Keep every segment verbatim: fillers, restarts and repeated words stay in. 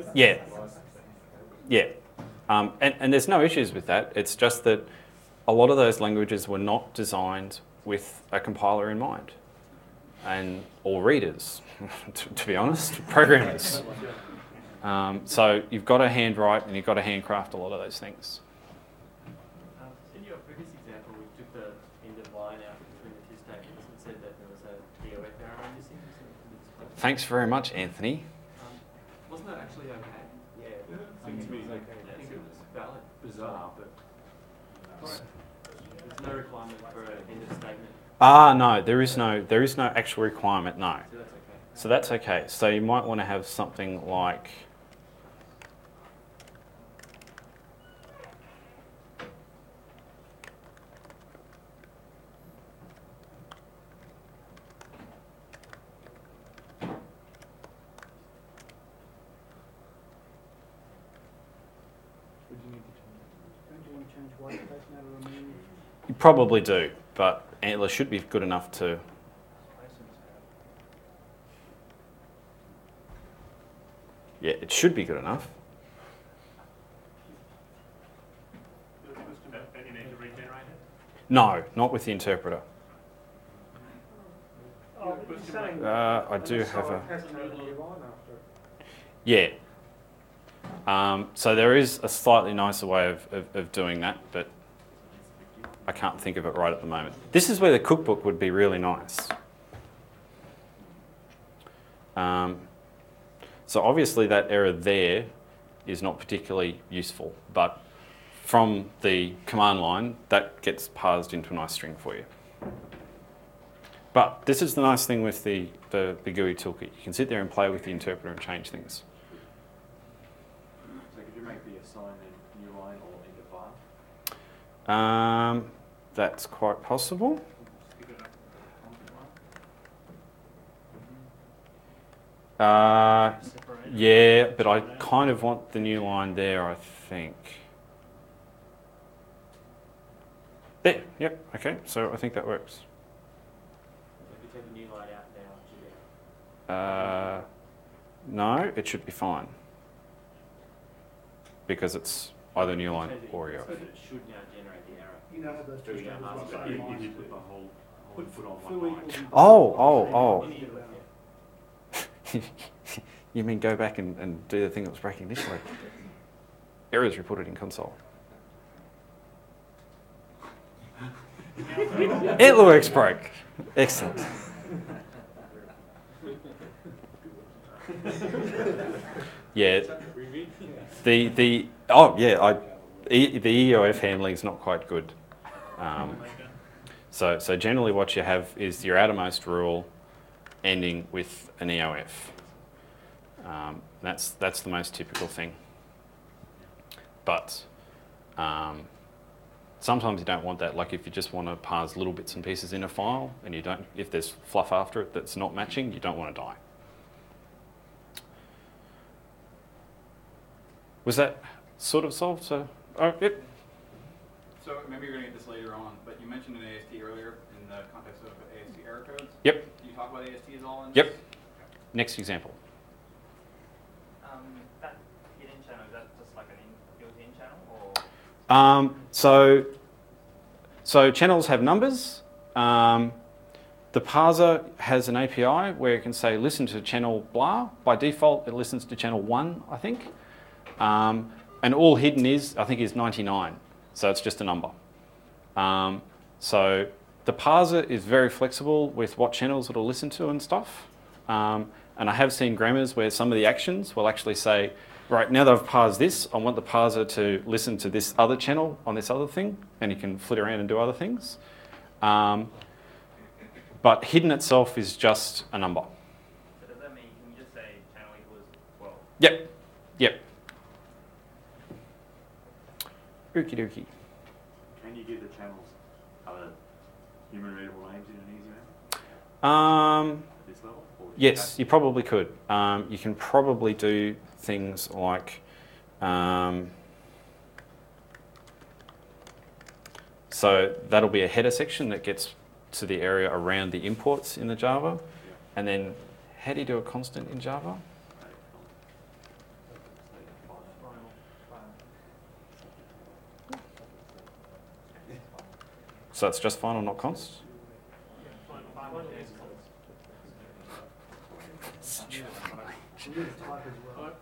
Yeah. Yeah. Um, and, and there's no issues with that. It's just that a lot of those languages were not designed with a compiler in mind. And or readers, to, to be honest, programmers. Um, so you've got to handwrite and you've got to handcraft a lot of those things. Um, in your previous example, we took the end of line out between the two statements and said that there was a D O F arrow missing. Thanks very much, Anthony. Um, wasn't that actually okay? Yeah, I think it was okay. I think it was valid. Bizarre, but Right. There's no requirement for an end of statement. Ah, no, there is no there is no actual requirement. No. So that's okay. So that's okay. So you might want to have something like. Would you need to change it? Don't you want to change white space now to remove? You probably do, but Antler should be good enough to. Yeah, it should be good enough. And you need to regenerate it? No, not with the interpreter. Oh, you're saying Uh, I an do aside have a. hasn't had a new line after it. Yeah. Um, so there is a slightly nicer way of, of, of doing that, but I can't think of it right at the moment. This is where the cookbook would be really nice. Um, so obviously that error there is not particularly useful, but from the command line, that gets parsed into a nice string for you. But this is the nice thing with the, the, the G U I toolkit. You can sit there and play with the interpreter and change things. so could you make the assign and new line or end of file? Um, that's quite possible. Uh, yeah, but I kind of want the new line there, I think. There, yep, okay, so I think that works. If you take the new line out now, it should be Uh, no, it should be fine. Because it's either new line or E O F. So that it should now generate the error. You know how those two Do we statements have are to- the If same if line. you put the whole, whole Put foot on foo one line. equals Oh, oh, oh. Any of it, yeah. You mean go back and, and do the thing that was breaking initially? Errors reported in console. Antlerworks broke. Excellent. Yeah. The the oh yeah I e, the E O F handling is not quite good. Um, so so generally what you have is your outermost rule ending with an E O F. Um, that's that's the most typical thing. But um, sometimes you don't want that. Like if you just want to parse little bits and pieces in a file, and you don't, if there's fluff after it that's not matching, you don't want to die. Was that sort of solved? So, oh, yep. So maybe you're going to get this later on, but you mentioned an A S T earlier in the context of A S T error codes. Yep. Can you talk about A S T at all? In Yep. this? Next example. Um, that hidden channel, is that just like an in, built-in channel, or? Um, so, so channels have numbers. Um, the parser has an A P I where it can say listen to channel blah. By default, it listens to channel one, I think. Um, and all hidden is, I think, is ninety-nine. So it's just a number. Um, so the parser is very flexible with what channels it'll listen to and stuff. Um, and I have seen grammars where some of the actions will actually say, right, now that I've parsed this, I want the parser to listen to this other channel on this other thing, and you can flit around and do other things. Um, but hidden itself is just a number. So does that mean, can you just say channel equals twelve? Yep, yep. Okie dokie. Can you give the channels other human readable names in an easy manner Um, at this level? Or do yes, you have- probably could. Um, you can probably do things like, um, so that'll be a header section that gets to the area around the imports in the Java. And then how do you do a constant in Java? So it's just final, not const. Such a funny language. We need to type as well.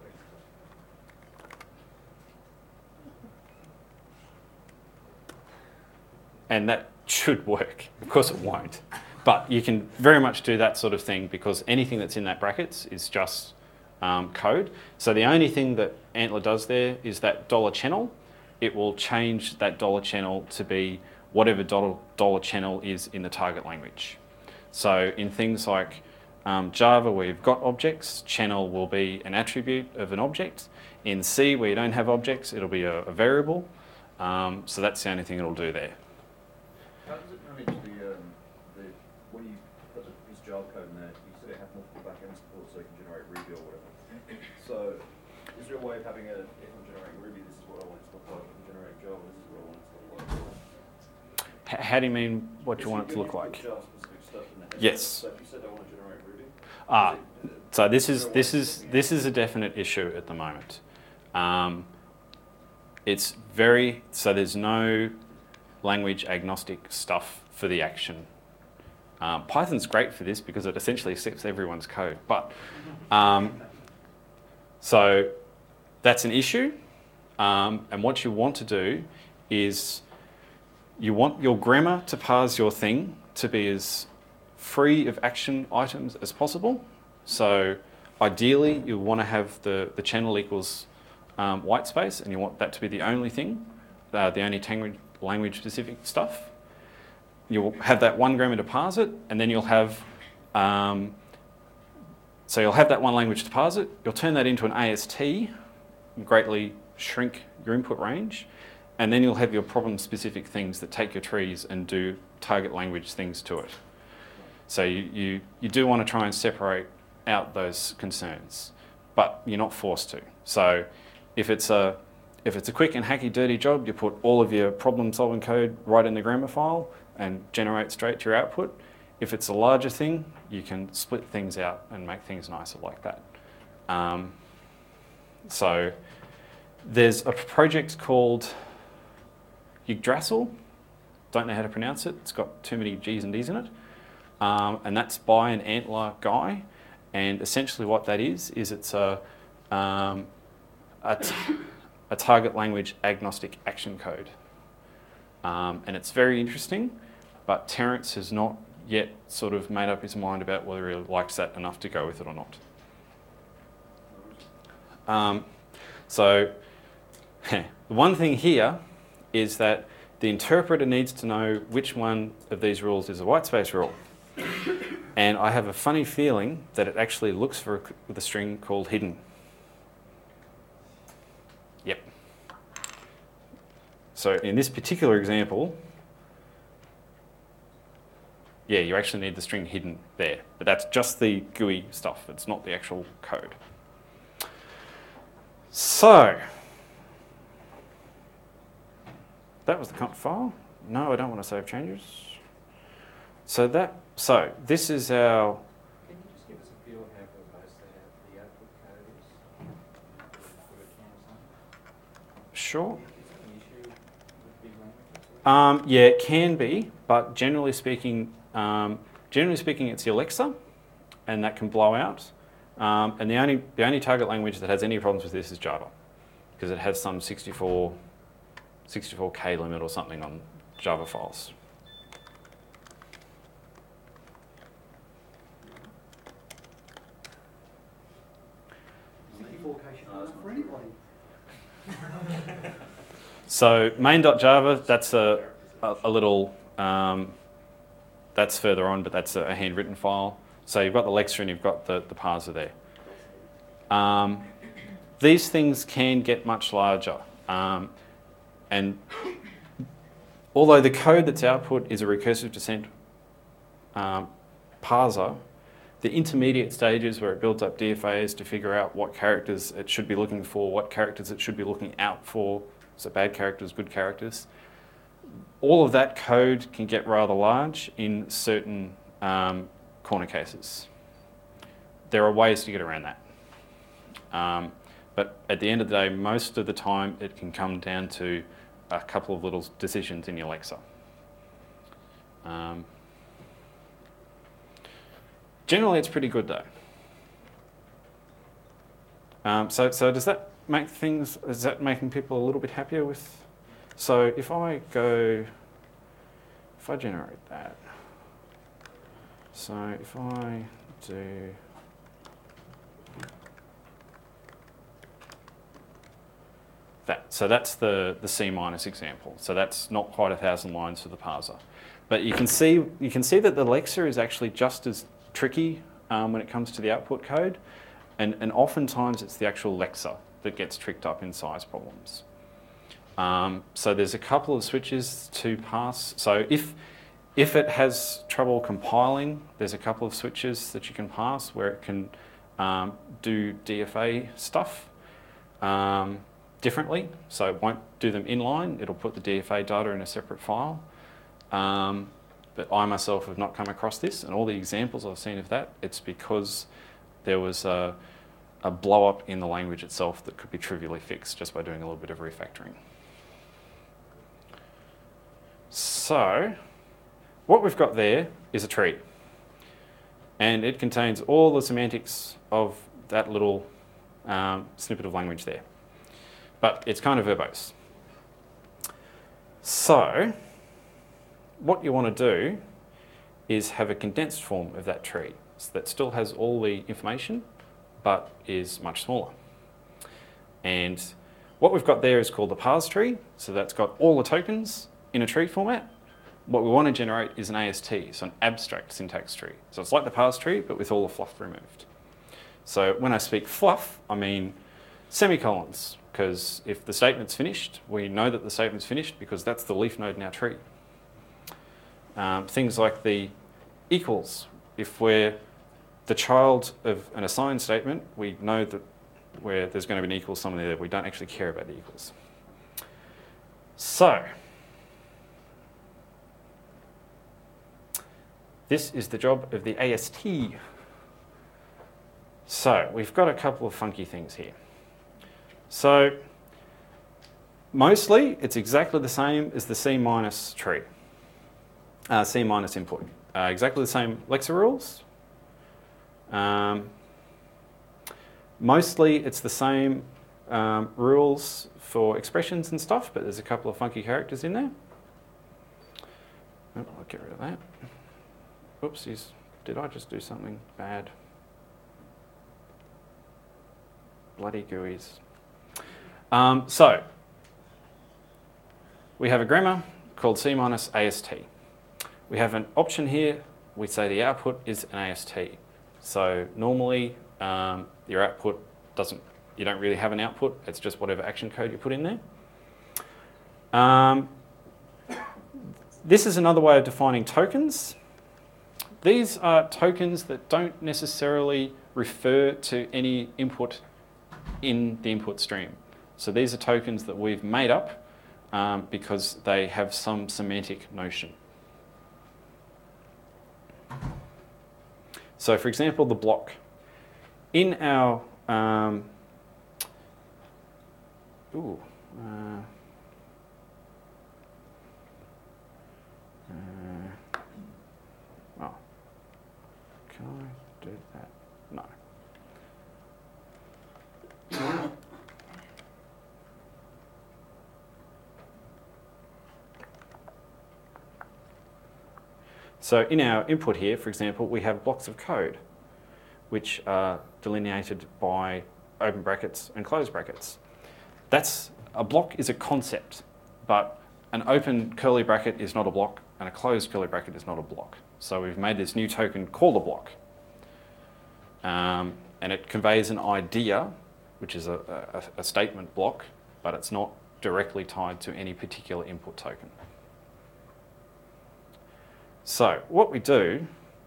And that should work. Of course it won't. But you can very much do that sort of thing because anything that's in that brackets is just um, code. So the only thing that Antler does there is that dollar channel. It will change that dollar channel to be whatever dollar, dollar channel is in the target language. So in things like um, Java where you've got objects, channel will be an attribute of an object. In C where you don't have objects, it'll be a, a variable. Um, so that's the only thing it'll do there. How does it manage the, um, the when you put the piece of Java code in there, you said it have multiple backend support so you can generate Ruby or whatever. So is there a way of having a, if I'm generating Ruby, this is what I want it to look like. If I'm generating Java, this is what I want it to look like. H- how do you mean what you want it to look like? Java-specific stuff in there. Yes. So if you said I want to generate Ruby, Ah, is it, so this is is there a way this of is doing it? this is a definite issue at the moment. Um, it's very so there's no language agnostic stuff for the action. Um, Python's great for this because it essentially accepts everyone's code, but um, so that's an issue. Um, and what you want to do is you want your grammar to parse your thing to be as free of action items as possible. So ideally, you want to have the, the channel equals um, white space, and you want that to be the only thing, uh, the only tang- language-specific stuff. You'll have that one grammar to parse it, and then you'll have, um, so you'll have that one language to parse it. You'll turn that into an A S T, greatly shrink your input range, and then you'll have your problem-specific things that take your trees and do target language things to it. So you, you, you do want to try and separate out those concerns, but you're not forced to. So if it's a, if it's a quick and hacky dirty job, you put all of your problem-solving code right in the grammar file and generate straight to your output. If it's a larger thing, you can split things out and make things nicer like that. Um, so there's a project called Yggdrasil. Don't know how to pronounce it. It's got too many G's and D's in it. Um, and that's by an Antler guy. And essentially what that is, is it's a, um, a, t- a target language agnostic action code. Um, and it's very interesting, but Terence has not yet sort of made up his mind about whether he likes that enough to go with it or not. Um, so the one thing here is that the interpreter needs to know which one of these rules is a whitespace rule. And I have a funny feeling that it actually looks for a, the string called hidden. Yep. So in this particular example, yeah, you actually need the string hidden there. But that's just the G U I stuff. It's not the actual code. So that was the conf file. No, I don't want to save changes. So that, so this is our. Can you just give us a feel of how verbose the, the output code is? For a channel or something? Sure. Is that an issue with big languages? Um, yeah, it can be, but generally speaking, um, generally speaking, it's the Alexa, and that can blow out. Um, and the only the only target language that has any problems with this is Java, because it has some sixty-four K limit or something on Java files. sixty-four K should be enough for anybody. So main.java, that's a, a, a little, um, that's further on, but that's a, a handwritten file. So you've got the Alexa and you've got the, the parser there. Um, these things can get much larger. Um, and although the code that's output is a recursive descent um, parser, the intermediate stages where it builds up D F As to figure out what characters it should be looking for, what characters it should be looking out for, so bad characters, good characters, all of that code can get rather large in certain um, corner cases. There are ways to get around that. Um, but at the end of the day, most of the time it can come down to a couple of little decisions in your Alexa. Um, generally, it's pretty good though. Um, so, so does that make things? Is that making people a little bit happier with? So if I go, if I generate that. So if I do. That. So that's the, the C minus example. So that's not quite a thousand lines for the parser. But you can see you can see that the Lexa is actually just as tricky um, when it comes to the output code. And, and oftentimes it's the actual Lexa that gets tricked up in size problems. Um, so there's a couple of switches to pass. So if, if it has trouble compiling, there's a couple of switches that you can pass where it can um, do D F A stuff. Um, differently, so it won't do them inline, it'll put the D F A data in a separate file. Um, but I myself have not come across this, and all the examples I've seen of that, it's because there was a, a blow up in the language itself that could be trivially fixed just by doing a little bit of refactoring. So, what we've got there is a tree, and it contains all the semantics of that little um, snippet of language there. But it's kind of verbose. So, what you want to do is have a condensed form of that tree so that still has all the information, but is much smaller. And what we've got there is called the parse tree, so that's got all the tokens in a tree format. What we want to generate is an A S T, so an abstract syntax tree. So it's like the parse tree, but with all the fluff removed. So when I speak fluff, I mean semicolons, because if the statement's finished, we know that the statement's finished because that's the leaf node in our tree. Um, things like the equals. If we're the child of an assigned statement, we know that where there's going to be an equals somewhere there. We don't actually care about the equals. So, this is the job of the A S T. So, we've got a couple of funky things here. So, mostly it's exactly the same as the C minus tree, uh, C minus input. Uh, exactly the same Lexa rules. Um, mostly it's the same um, rules for expressions and stuff, but there's a couple of funky characters in there. Oh, I'll get rid of that. Oopsies, did I just do something bad? Bloody G U Is. Um, so, we have a grammar called C minus A S T. We have an option here. We say the output is an A S T. So normally um, your output doesn't, you don't really have an output. It's just whatever action code you put in there. Um, this is another way of defining tokens. These are tokens that don't necessarily refer to any input in the input stream. So these are tokens that we've made up um, because they have some semantic notion. So for example, the block. In our, um, ooh, uh, uh, oh, can I do that? No. So in our input here, for example, we have blocks of code, which are delineated by open brackets and closed brackets. That's, a block is a concept, but an open curly bracket is not a block, and a closed curly bracket is not a block. So we've made this new token called a block. Um, and it conveys an idea, which is a, a, a statement block, but it's not directly tied to any particular input token. So what we do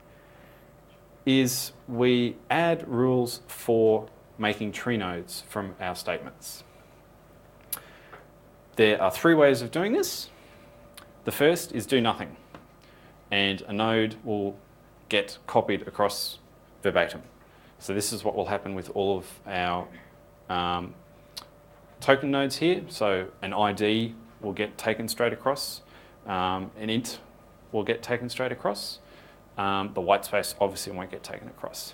is we add rules for making tree nodes from our statements. There are three ways of doing this. The first is do nothing, and a node will get copied across verbatim. So this is what will happen with all of our um, token nodes here. So an I D will get taken straight across, um, an int will get taken straight across. Um, the white space obviously won't get taken across.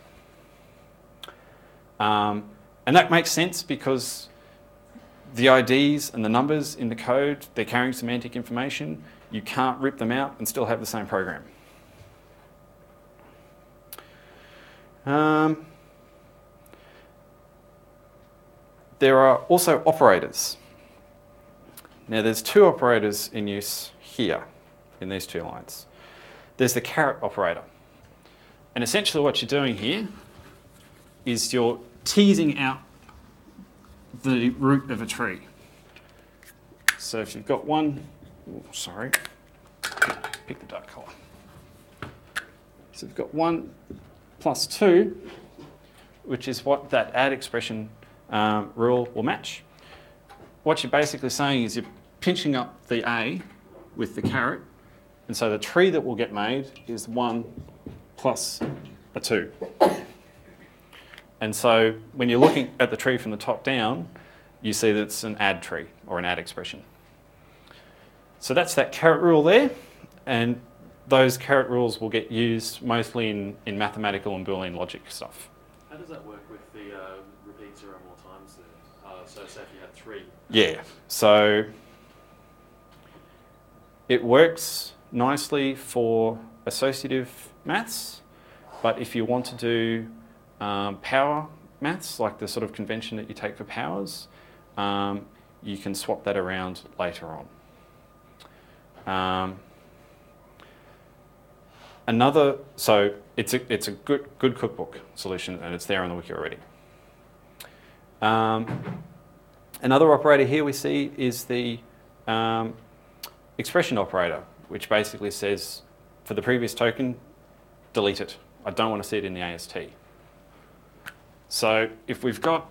Um, and that makes sense because the I Ds and the numbers in the code, they're carrying semantic information. You can't rip them out and still have the same program. Um, there are also operators. Now there's two operators in use here in these two lines. There's the caret operator. And essentially what you're doing here is you're teasing out the root of a tree. So if you've got one, oh, sorry, pick the dark colour. So you've got one plus two, which is what that add expression um, rule will match. What you're basically saying is you're pinching up the A with the caret, and so the tree that will get made is one plus a two. And so when you're looking at the tree from the top down, you see that it's an add tree or an add expression. So that's that caret rule there, and those caret rules will get used mostly in, in mathematical and Boolean logic stuff. How does that work with the uh, repeat zero more times then? Uh, so say if you had three. Yeah, so it works nicely for associative maths, but if you want to do um, power maths, like the sort of convention that you take for powers, um, you can swap that around later on. Um, another, so it's a, it's a good, good cookbook solution, and it's there on the wiki already. Um, another operator here we see is the um, expression operator, which basically says, for the previous token, delete it. I don't want to see it in the A S T. So if we've got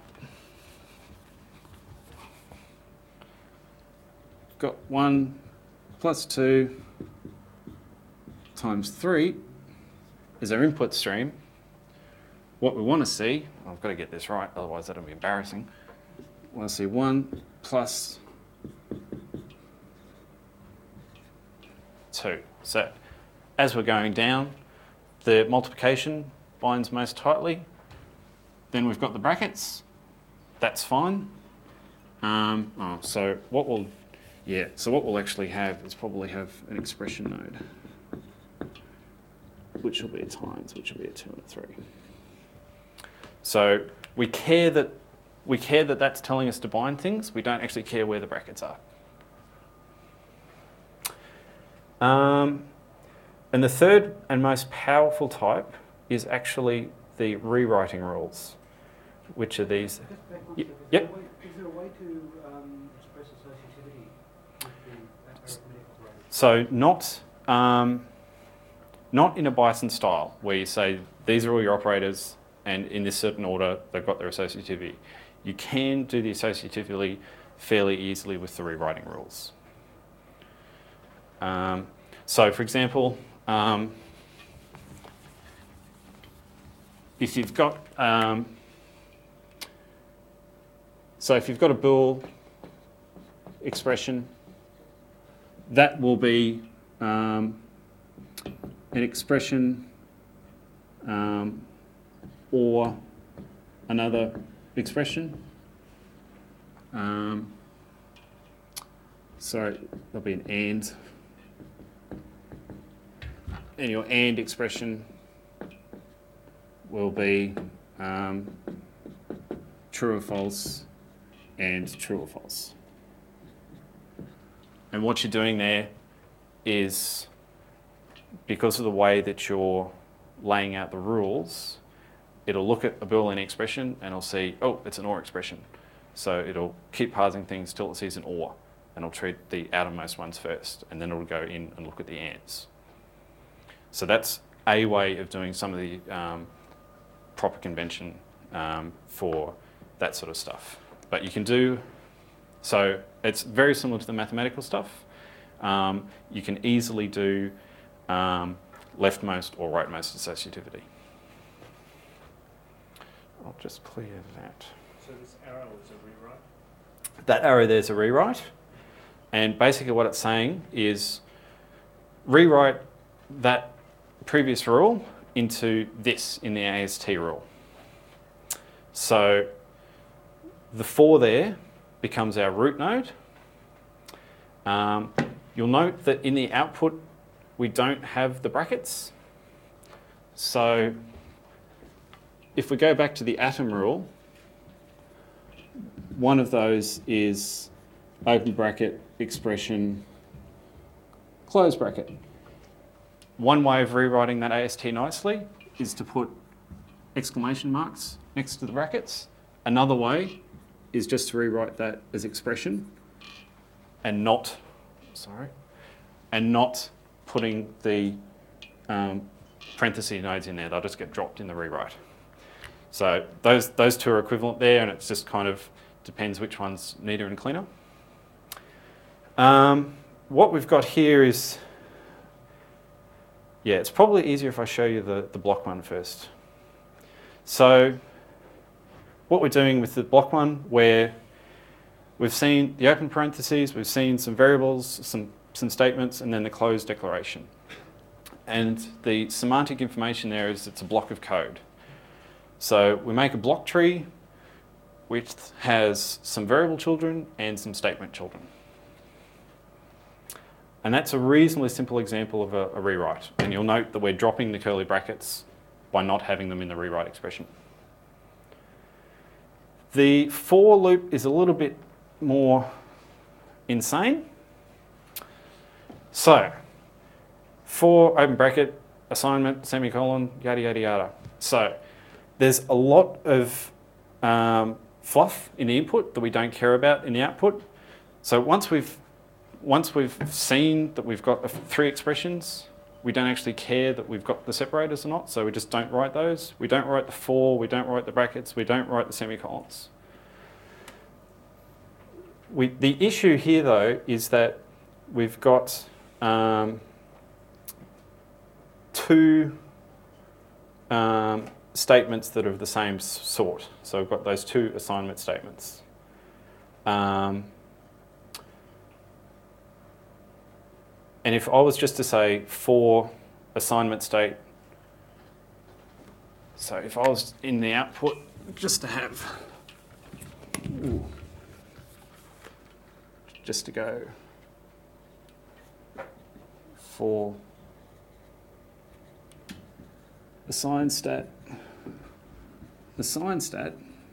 got one plus two times three is our input stream, what we want to see, I've got to get this right, otherwise that'll be embarrassing. We want to see one plus two. So as we're going down, the multiplication binds most tightly. Then we've got the brackets. That's fine. Um, oh, so what we'll, yeah. So what we'll actually have is probably have an expression node, which will be a times, which will be a two and a three. So we care that we care that that's telling us to bind things. We don't actually care where the brackets are. Um, and the third and most powerful type is actually the rewriting rules, which are these. Just back one Y- second. yep. Is there a way- Is there a way to um, express associativity with the arithmetic operator? So not um, not in a Bison style, where you say these are all your operators, and in this certain order they've got their associativity. You can do the associativity fairly easily with the rewriting rules. Um, so, for example, um, if you've got um, so if you've got a bool expression, that will be um, an expression um, or another expression. Um, sorry, there'll be an and. And your and expression will be um, true or false and true or false. And what you're doing there is, because of the way that you're laying out the rules, it'll look at a Boolean expression and it'll see, oh, it's an or expression. So it'll keep parsing things till it sees an or, and it'll treat the outermost ones first, and then it'll go in and look at the ands. So that's a way of doing some of the um, proper convention um, for that sort of stuff. But you can do, so it's very similar to the mathematical stuff. Um, you can easily do um, leftmost or rightmost associativity. I'll just clear that. So this arrow is a rewrite? That arrow there's a rewrite. And basically what it's saying is rewrite that previous rule into this in the A S T rule. So the four there becomes our root node. Um, you'll note that in the output we don't have the brackets. So if we go back to the atom rule, one of those is open bracket expression close bracket. One way of rewriting that A S T nicely is to put exclamation marks next to the brackets. Another way is just to rewrite that as expression and not, sorry, and not putting the um, parenthesis nodes in there. They'll just get dropped in the rewrite. So those, those two are equivalent there, and it just kind of depends which one's neater and cleaner. Um, what we've got here is, yeah, it's probably easier if I show you the, the block one first. So what we're doing with the block one, where we've seen the open parentheses, we've seen some variables, some, some statements, and then the closed declaration. And the semantic information there is it's a block of code. So we make a block tree which has some variable children and some statement children. And that's a reasonably simple example of a, a rewrite. And you'll note that we're dropping the curly brackets by not having them in the rewrite expression. The for loop is a little bit more insane. So, for open bracket, assignment, semicolon, yada, yada, yada. So, there's a lot of um, fluff in the input that we don't care about in the output. So once we've once we've seen that we've got three expressions, we don't actually care that we've got the separators or not, so we just don't write those. We don't write the for, we don't write the brackets, we don't write the semicolons. We, the issue here, though, is that we've got um, two um, statements that are of the same sort. So we've got those two assignment statements. Um, and if I was just to say for assignment state, so if I was in the output just to have, ooh, just to go for assign stat, assign stat,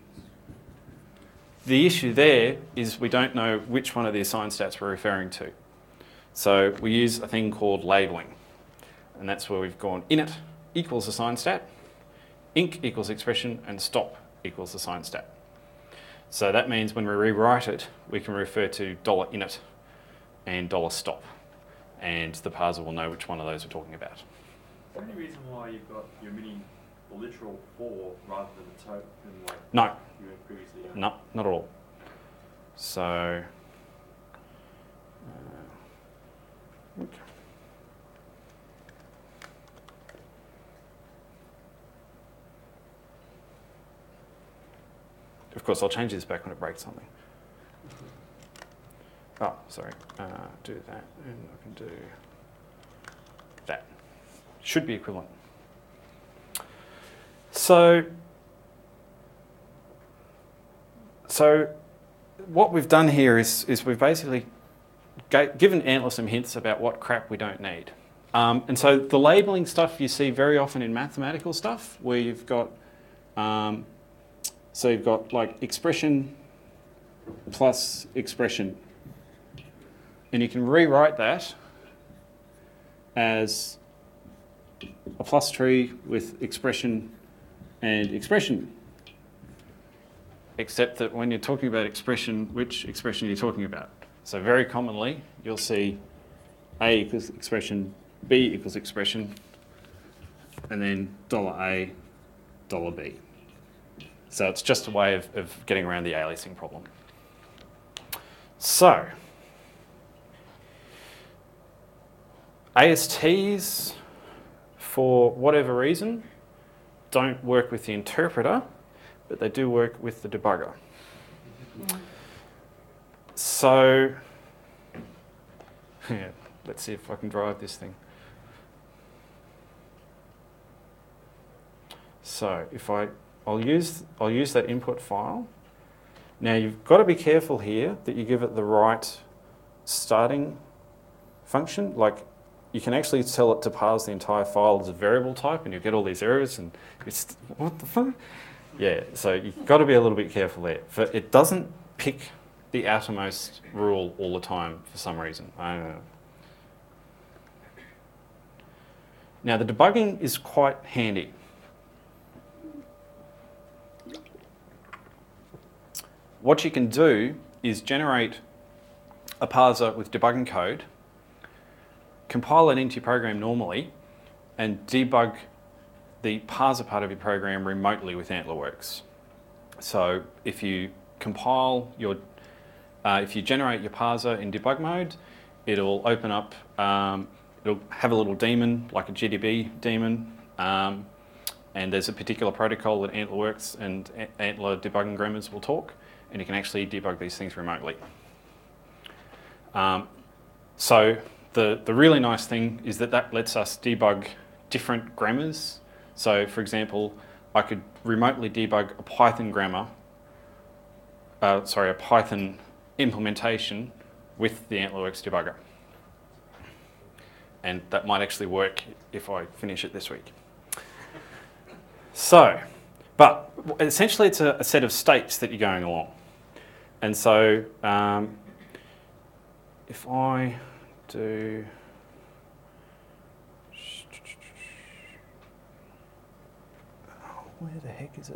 the issue there is we don't know which one of the assign stats we're referring to. So we use a thing called labeling, and that's where we've gone init equals assign stat, inc equals expression, and stop equals assign stat. So that means when we rewrite it, we can refer to $init and $stop, and the parser will know which one of those we're talking about. Is there any reason why you've got your mini the literal for rather than the token like no. you had previously? Done? No, not at all. So, uh, okay. Of course, I'll change this back when it breaks something. Oh, sorry. Uh, do that, and I can do that. Should be equivalent. So, so what we've done here is, is we've basically given Antler some hints about what crap we don't need. Um, and so the labeling stuff you see very often in mathematical stuff, where you've got, um, so you've got like expression plus expression. And you can rewrite that as a plus tree with expression and expression. Except that when you're talking about expression, which expression are you talking about? So very commonly, you'll see A equals expression, B equals expression, and then dollar $A, dollar $B. So it's just a way of, of getting around the aliasing problem. So, A S Ts, for whatever reason, don't work with the interpreter, but they do work with the debugger. So, yeah, let's see if I can drive this thing. So if I, I'll use, I'll use that input file. Now you've got to be careful here that you give it the right starting function. Like you can actually tell it to parse the entire file as a variable type, and you get all these errors, and it's what the fuck? Yeah. So you've got to be a little bit careful there. For it doesn't pick the outermost rule all the time for some reason. I don't know. Now the debugging is quite handy. What you can do is generate a parser with debugging code, compile it into your program normally, and debug the parser part of your program remotely with AntlerWorks. So if you compile your, uh, if you generate your parser in debug mode, it'll open up, um, it'll have a little daemon, like a G D B daemon, um, and there's a particular protocol that AntlerWorks and Antler debugging grammars will talk, and you can actually debug these things remotely. Um, so the, the really nice thing is that that lets us debug different grammars. So for example, I could remotely debug a Python grammar, uh, sorry, a Python implementation with the AntlerWorks debugger. And that might actually work if I finish it this week. So, but essentially it's a, a set of states that you're going along. And so um, if I do, where the heck is it?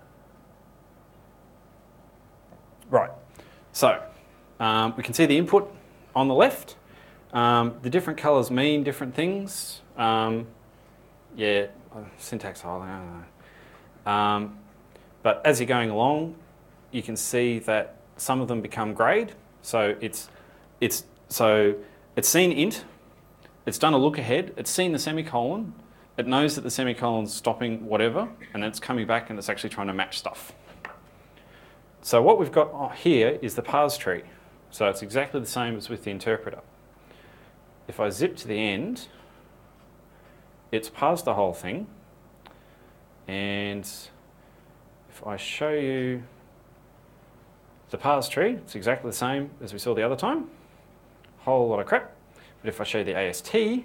Right, so um, we can see the input on the left. Um, the different colours mean different things. Um, yeah, syntax highlight, I don't know. Um, but as you're going along, you can see that some of them become grayed. So it's it's so it's seen int, it's done a look ahead, it's seen the semicolon, it knows that the semicolon's stopping whatever, and it's coming back and it's actually trying to match stuff. So what we've got here is the parse tree. So it's exactly the same as with the interpreter. If I zip to the end, it's parsed the whole thing, and if I show you the parse tree, it's exactly the same as we saw the other time. Whole lot of crap. But if I show you the A S T,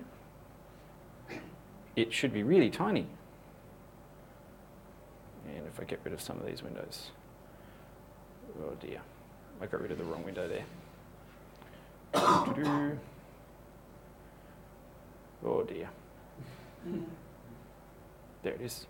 it should be really tiny. And if I get rid of some of these windows, oh dear, I got rid of the wrong window there. Oh dear. There it is.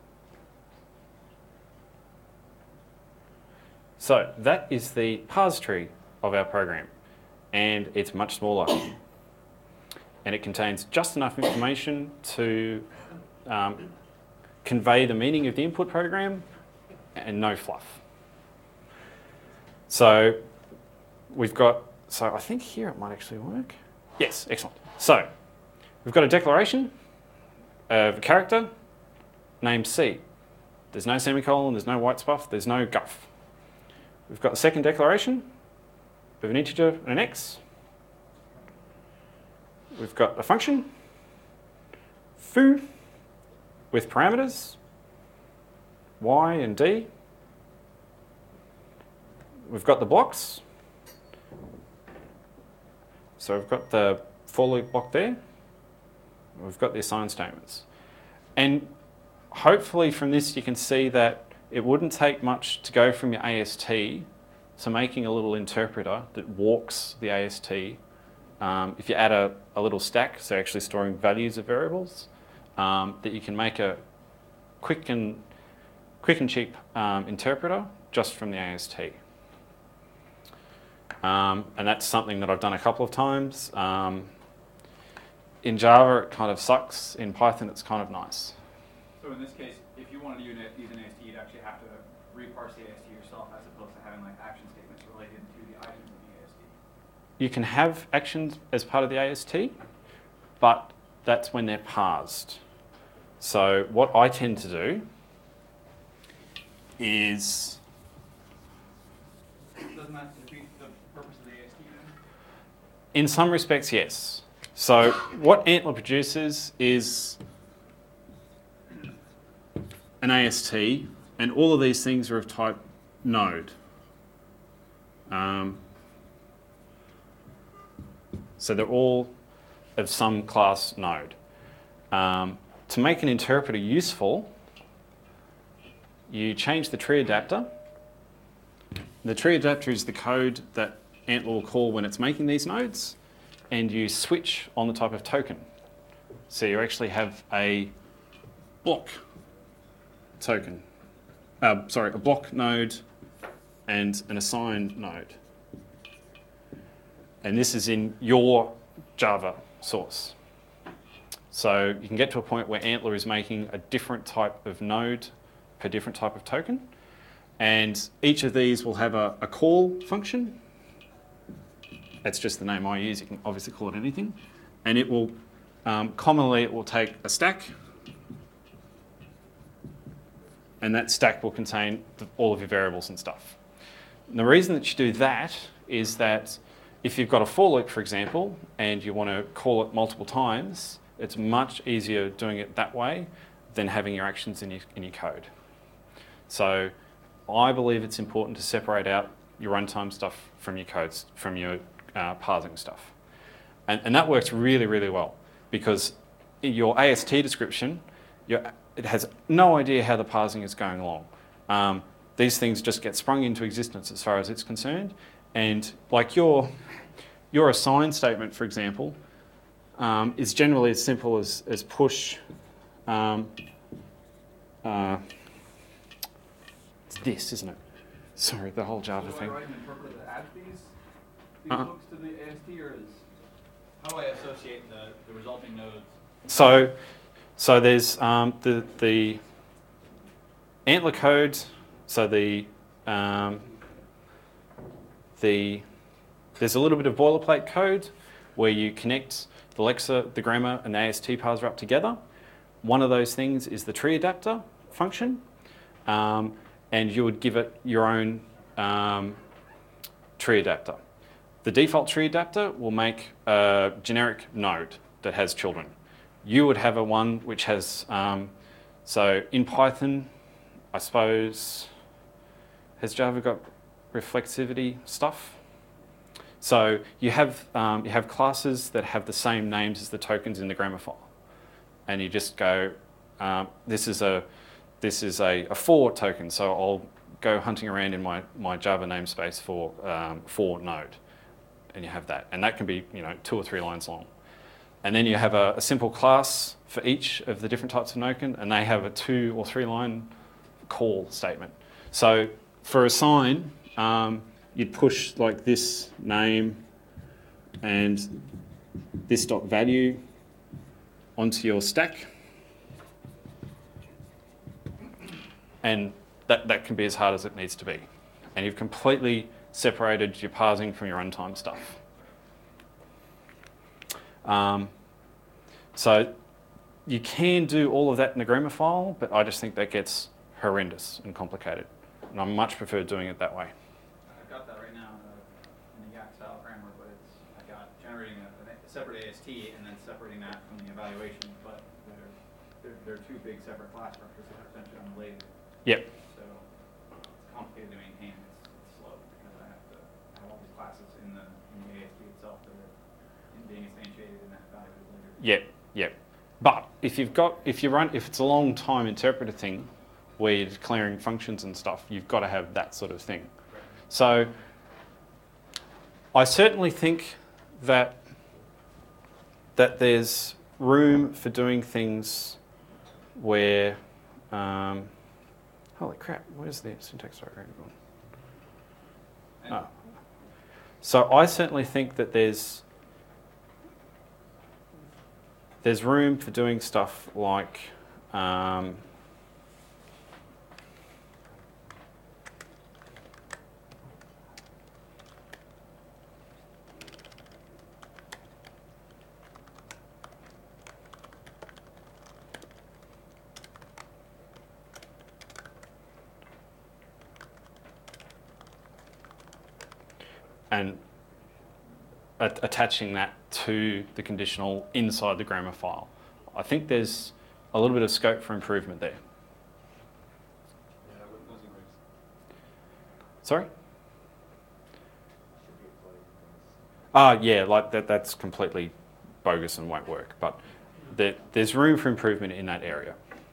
So that is the parse tree of our program, and it's much smaller. And it contains just enough information to um, convey the meaning of the input program and no fluff. So we've got, so I think here it might actually work. Yes, excellent. So we've got a declaration of a character named C. There's no semicolon, there's no white space, there's no guff. We've got the second declaration of an integer and an x. We've got a function, foo, with parameters, y and d. We've got the blocks. So we've got the for loop block there. We've got the assign statements. And hopefully from this you can see that it wouldn't take much to go from your A S T to making a little interpreter that walks the A S T. Um, if you add a, a little stack, so actually storing values of variables, um, that you can make a quick and quick and cheap um, interpreter just from the A S T. Um, and that's something that I've done a couple of times. Um, in Java, it kind of sucks. In Python, it's kind of nice. So in this case, if you wanted to use an A S T, you'd actually have to reparse the A S T yourself, as opposed to having like action statements related to the items of the A S T. You can have actions as part of the A S T, but that's when they're parsed. So what I tend to do is... Doesn't that defeat the purpose of the A S T then? In some respects, yes. So what Antler produces is an A S T, and all of these things are of type node. Um, so they're all of some class node. Um, to make an interpreter useful, you change the tree adapter. The tree adapter is the code that Antler will call when it's making these nodes, and you switch on the type of token. So you actually have a block token. Uh, sorry, a block node and an assigned node. And this is in your Java source. So you can get to a point where Antler is making a different type of node per different type of token. And each of these will have a, a call function. That's just the name I use. You can obviously call it anything. And it will, um, commonly it will take a stack, and that stack will contain the, all of your variables and stuff. And the reason that you do that is that if you've got a for loop, for example, and you want to call it multiple times, it's much easier doing it that way than having your actions in your, in your code. So I believe it's important to separate out your runtime stuff from your codes, from your uh, parsing stuff. And, and that works really, really well, because in your A S T description, your, it has no idea how the parsing is going along. Um, these things just get sprung into existence as far as it's concerned. And like your, your assign statement, for example, um, is generally as simple as, as push. Um, uh, it's this, isn't it? Sorry, the whole Java So thing. do I write an interpreter that adds these, these Uh-huh. hooks to the A S T, or is, how do I associate the, the resulting nodes? So, so there's um, the the Antler code. So the um, the there's a little bit of boilerplate code where you connect the Lexa, the grammar, and the A S T parser up together. One of those things is the tree adapter function, um, and you would give it your own um, tree adapter. The default tree adapter will make a generic node that has children. You would have a one which has, um, so in Python, I suppose, has Java got reflexivity stuff? So you have, um, you have classes that have the same names as the tokens in the grammar file. And you just go, um, this is a, this is a, a for token, so I'll go hunting around in my, my Java namespace for um, for node. And you have that. And that can be, you know, two or three lines long. And then you have a, a simple class for each of the different types of token, and they have a two or three line call statement. So for assign, um, you'd push like this name and this dot value onto your stack. And that, that can be as hard as it needs to be. And you've completely separated your parsing from your runtime stuff. Um, so you can do all of that in a grammar file, but I just think that gets horrendous and complicated. And I much prefer doing it that way. I've got that right now in the, in the Yak style grammar, but it's, I've got generating a, a separate A S T and then separating that from the evaluation, but they're, they're, they're two big separate class structures that are essentially unrelated. Yep. So it's complicated to maintain. It's, it's slow because I have to have all these classes in the, in the A S T itself that are in being instantiated and then evaluated later. Yep, yep. But if you've got, if you run, if it's a long time interpreter thing where you're declaring functions and stuff, you've got to have that sort of thing. Right. So I certainly think that that there's room for doing things where, um, holy crap, where's the syntax diagram gone? Oh. So I certainly think that there's there's room for doing stuff like um, and at attaching that to the conditional inside the grammar file. I think there's a little bit of scope for improvement there. Sorry? Ah, yeah, like that. That's completely bogus and won't work. But there, there's room for improvement in that area.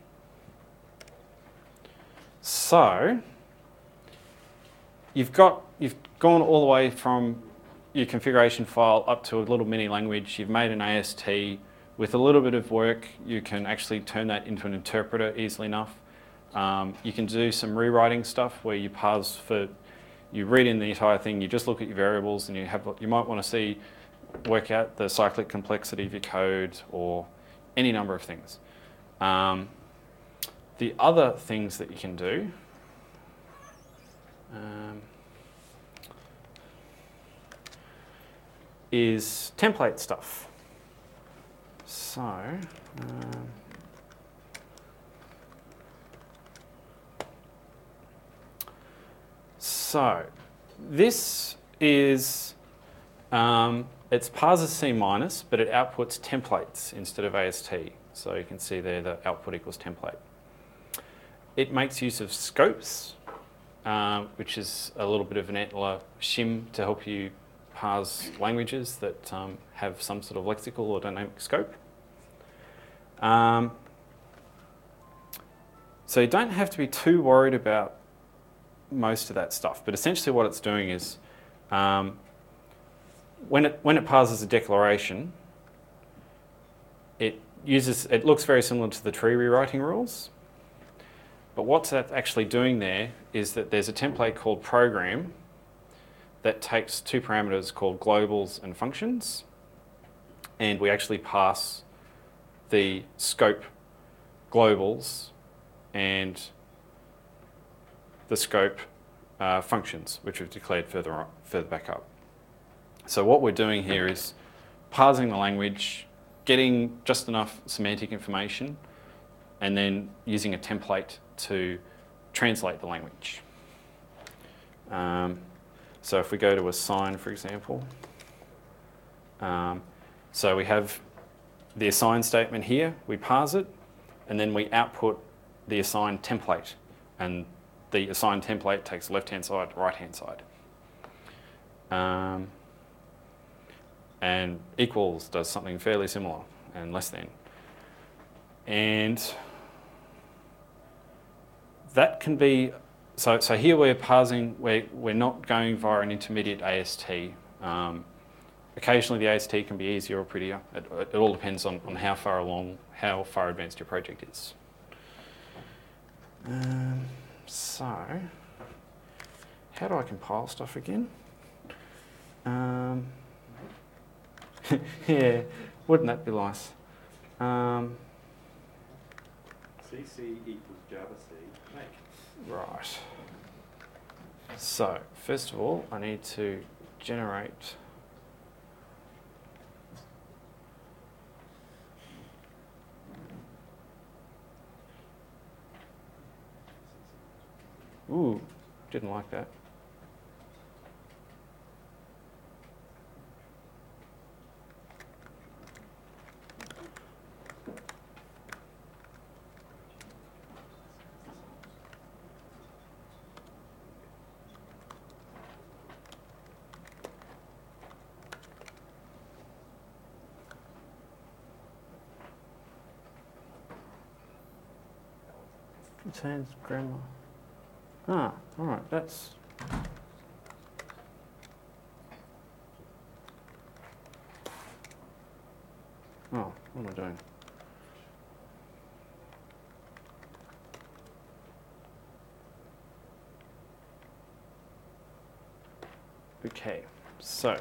So you've got you've gone all the way from your configuration file up to a little mini language. You've made an A S T. With a little bit of work, you can actually turn that into an interpreter easily enough. Um, you can do some rewriting stuff where you parse for, you read in the entire thing, you just look at your variables, and you have you might want to see, work out the cyclic complexity of your code or any number of things. Um, the other things that you can do, um, is template stuff. So, um, so this is, um, it's parser C minus, but it outputs templates instead of A S T. So you can see there the output equals template. It makes use of scopes, uh, which is a little bit of an antler shim to help you parse languages that um, have some sort of lexical or dynamic scope. Um, so you don't have to be too worried about most of that stuff, but essentially what it's doing is um, when it when it parses a declaration, it uses it looks very similar to the tree rewriting rules. But what's that actually doing there is that there's a template called program that takes two parameters called globals and functions, and we actually pass the scope globals and the scope uh, functions, which we've declared further on, further back up. So what we're doing here is parsing the language, getting just enough semantic information, and then using a template to translate the language. Um, so if we go to assign, for example, um, so we have the assign statement here, we parse it, and then we output the assign template. And the assign template takes left-hand side, right-hand side. Um, and equals does something fairly similar, and less than. And that can be, so, so here we're parsing, we're, we're not going via an intermediate A S T. Um, occasionally the A S T can be easier or prettier. It, it all depends on, on how far along, how far advanced your project is. Um, so, how do I compile stuff again? Um, yeah, wouldn't that be nice? Um, C C equals Java C, make. Right. So, first of all, I need to generate Ooh, didn't like that. Contains grammar. Ah, all right, that's... Oh, what am I doing? Okay, so...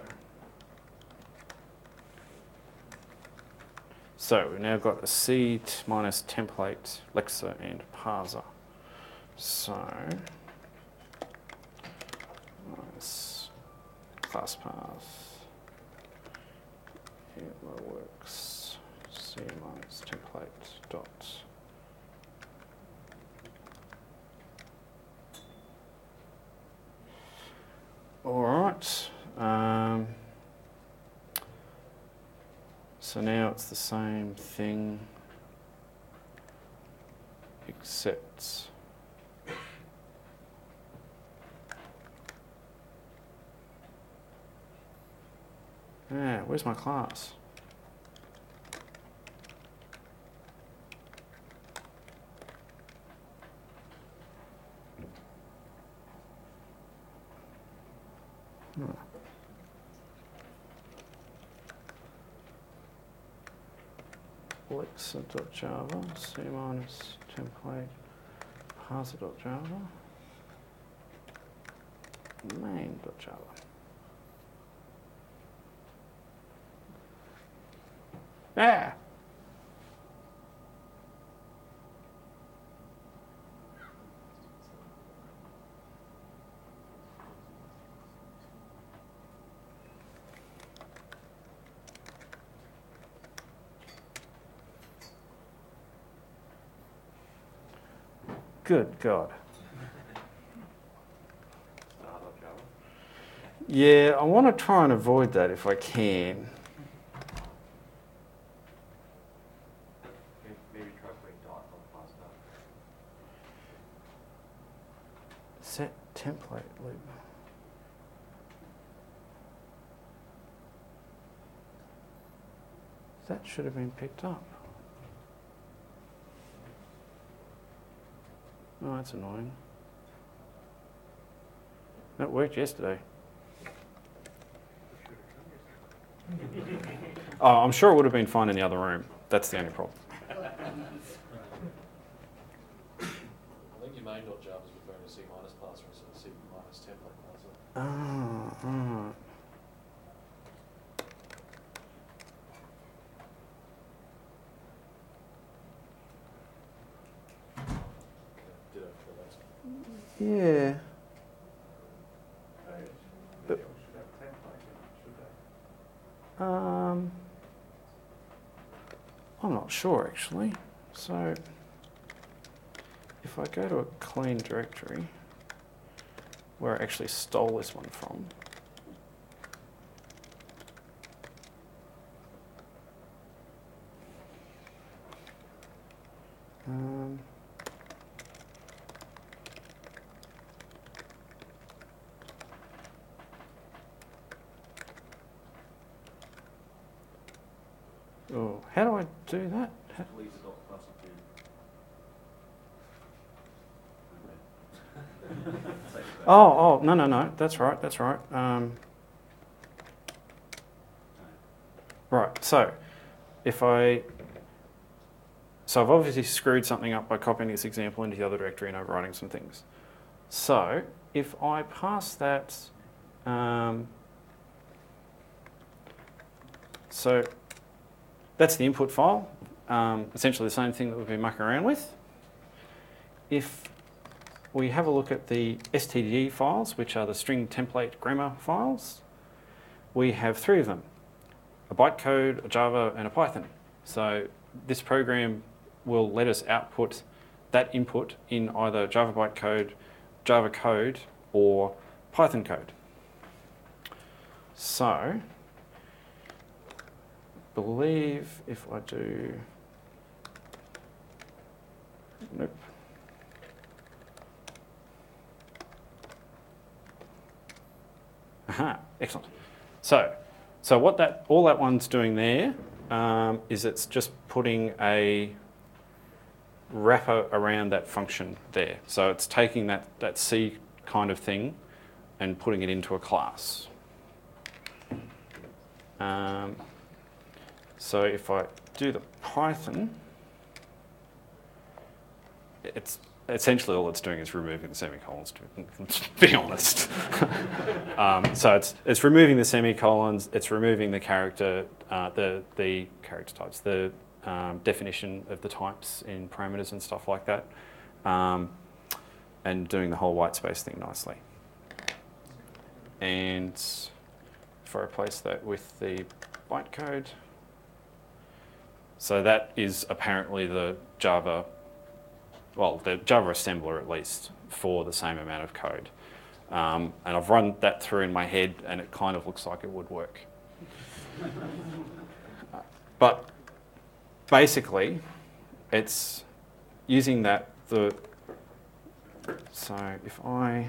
So we've now got a C minus template, Lexa, and parser. So, minus class path, hello works, C minus template dot. All right. Um, so now it's the same thing, except Yeah, where's my class? Hmm. Elixir.java, C minus template, parser.java, main.java. Ah! Good God. Star.java. Yeah, I want to try and avoid that if I can. Maybe, maybe try putting dot on class dot. Set template loop. That should have been picked up. Oh, that's annoying. That worked yesterday. Oh, I'm sure it would have been fine in the other room. That's the only problem. I think your main.java is referring to C minus class instead of C minus template class. Oh, right. Ditto for that. Yeah. But should have template, should they? Um, I'm not sure actually. So if I go to a clean directory where I actually stole this one from, um, oh, how do I do that? How- Leave the dot class to Oh, oh, no, no, no. That's right. That's right. Um, right. So, if I, so I've obviously screwed something up by copying this example into the other directory and overwriting some things. So, if I pass that, um, so that's the input file. Um, essentially the same thing that we've been mucking around with. If we have a look at the S T D files, which are the string template grammar files, we have three of them, a bytecode, a Java, and a Python. So this program will let us output that input in either Java bytecode, Java code, or Python code. So, I believe if I do, nope. Aha, excellent. So, so what that all that one's doing there um, is it's just putting a wrapper around that function there. So it's taking that that C kind of thing and putting it into a class. Um, so if I do the Python, it's essentially all it's doing is removing the semicolons, to, to be honest. um, so it's it's removing the semicolons, it's removing the character, uh, the the character types, the um, definition of the types in parameters and stuff like that, um, and doing the whole white space thing nicely. And if I replace that with the bytecode, so that is apparently the Java. Well, the Java assembler at least, for the same amount of code. Um, and I've run that through in my head and it kind of looks like it would work. But basically, it's using that, the, so if I,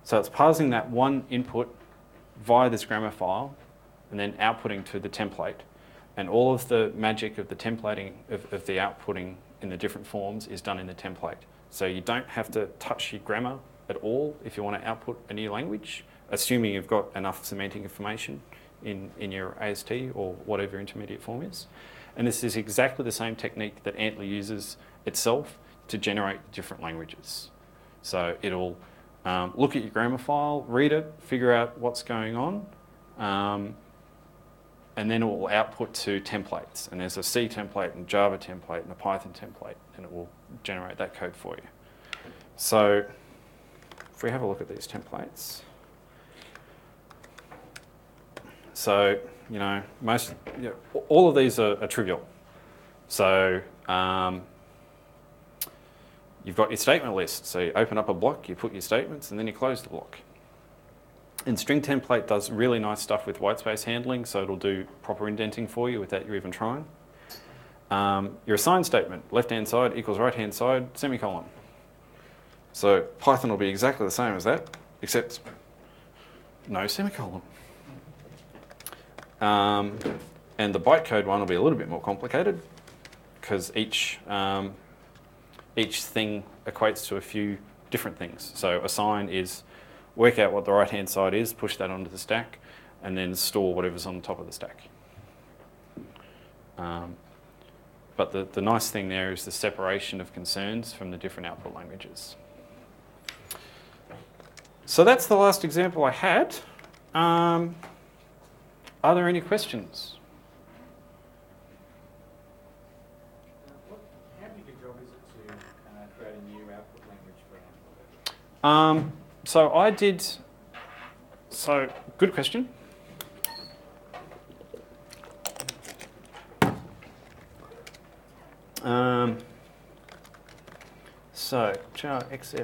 So it's parsing that one input via this grammar file and then outputting to the template. And all of the magic of the templating, of, of the outputting in the different forms is done in the template. So you don't have to touch your grammar at all if you want to output a new language, assuming you've got enough semantic information in, in your A S T or whatever your intermediate form is. And this is exactly the same technique that Antler uses itself to generate different languages. So it'll um, look at your grammar file, read it, figure out what's going on, um, and then it will output to templates. And there's a C template and Java template and a Python template, and it will generate that code for you. So if we have a look at these templates, so, you know, most, you know, all of these are, are trivial. So um, you've got your statement list. So you open up a block, you put your statements, and then you close the block. And string template does really nice stuff with whitespace handling, so it'll do proper indenting for you without you even trying. Um, your assign statement, left-hand side equals right-hand side, semicolon. So Python will be exactly the same as that, except no semicolon. Um, and the bytecode one will be a little bit more complicated because each, um, each thing equates to a few different things. So assign is work out what the right-hand side is, push that onto the stack, and then store whatever's on the top of the stack. Um, but the, the nice thing there is the separation of concerns from the different output languages. So that's the last example I had. Um, are there any questions? What, how big a job is it to uh, create a new output language for Antler? Um, so I did, so good question. Um, so jar xf.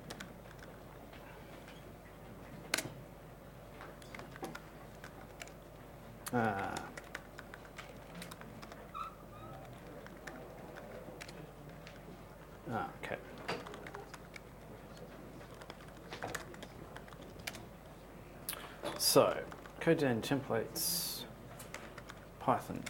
Uh, ah, okay. So, Codedan templates, Python.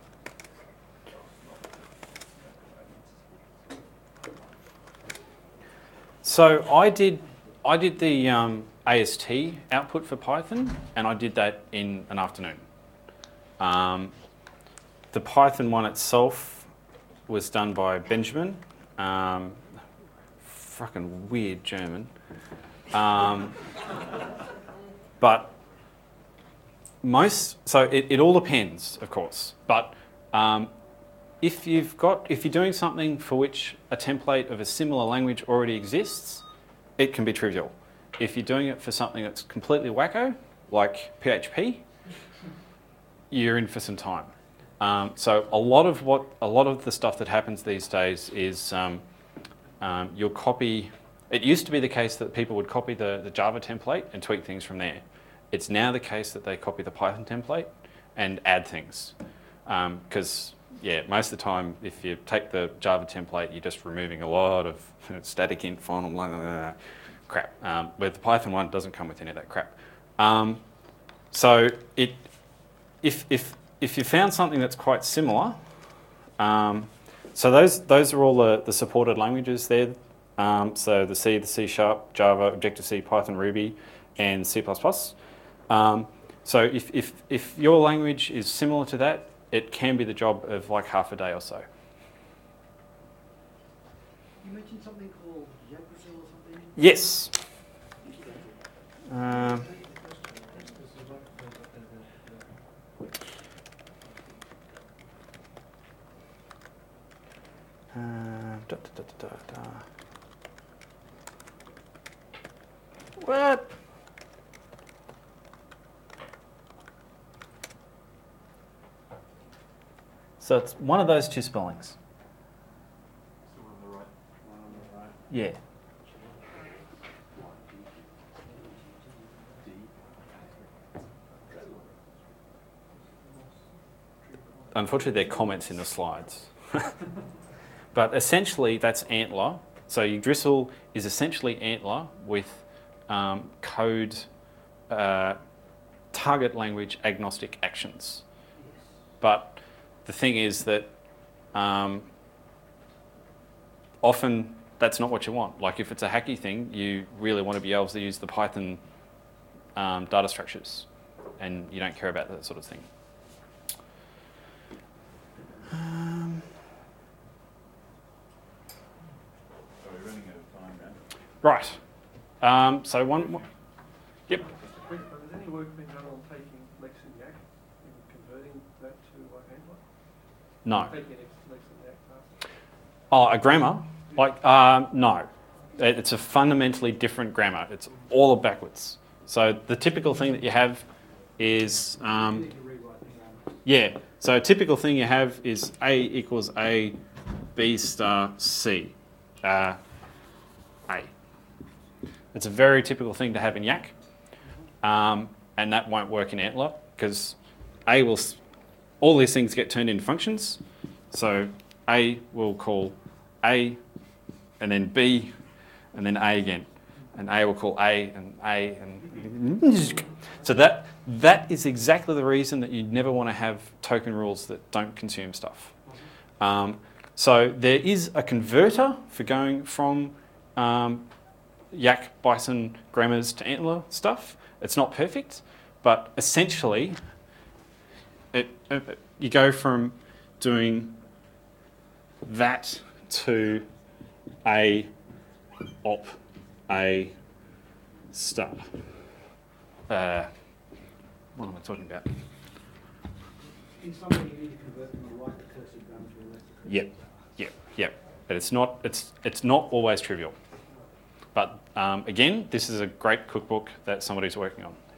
So I did, I did the um, A S T output for Python, and I did that in an afternoon. Um, the Python one itself was done by Benjamin, um, fucking weird German, um, but most, so it, it all depends, of course, but um, if you've got, if you're doing something for which a template of a similar language already exists, it can be trivial. If you're doing it for something that's completely wacko, like P H P, you're in for some time. Um, so a lot of what, a lot of the stuff that happens these days is um, um, you'll copy. It used to be the case that people would copy the, the Java template and tweak things from there. It's now the case that they copy the Python template and add things. Because, um, yeah, most of the time, if you take the Java template, you're just removing a lot of static int, final, blah, blah, blah, crap. Um, where the Python one doesn't come with any of that crap. Um, so it, if, if, if you found something that's quite similar, um, so those, those are all the, the supported languages there. Um, so the C, the C Sharp, Java, Objective-C, Python, Ruby, and C plus plus. Um, so if, if, if your language is similar to that, it can be the job of like half a day or so. You mentioned something called Yggdrasil or something? Yes. Um, uh, da, da, da, da, da. What? So it's one of those two spellings. So one on the right, one on the right. Yeah. Unfortunately, there are comments in the slides. But essentially, that's Antler. So Yggdrasil is essentially Antler with um, code uh, target language agnostic actions. But the thing is that um, often that's not what you want. Like if it's a hacky thing, you really want to be able to use the Python um, data structures, and you don't care about that sort of thing. Um, So we're running out of time now. right. Um, so one more. Yep. Has any work been done on taking Lex and Yak and converting that to like Angler? No. Taking Lex and Yak task? Oh, a grammar? Like, um, no. It- It's a fundamentally different grammar. It's all backwards. So the typical thing that you have is, You um, need to rewrite the grammar. yeah. So a typical thing you have is A equals A, B star C, uh, A. It's a very typical thing to have in Yak, um, and that won't work in Antler because A will, s- all these things get turned into functions. So A will call A, and then B, and then A again, and A will call A and A, and so that that is exactly the reason that you never want to have token rules that don't consume stuff. Um, so there is a converter for going from um, Yak, Bison, grammars to Antler stuff. It's not perfect, but essentially, it, it, you go from doing that to a op a star. Uh, what am I talking about? In some way, you need to convert from a right recursive grammar to a left recursive Yep, yep, yep. But it's not. It's it's not always trivial. But um, again, this is a great cookbook that somebody's working on.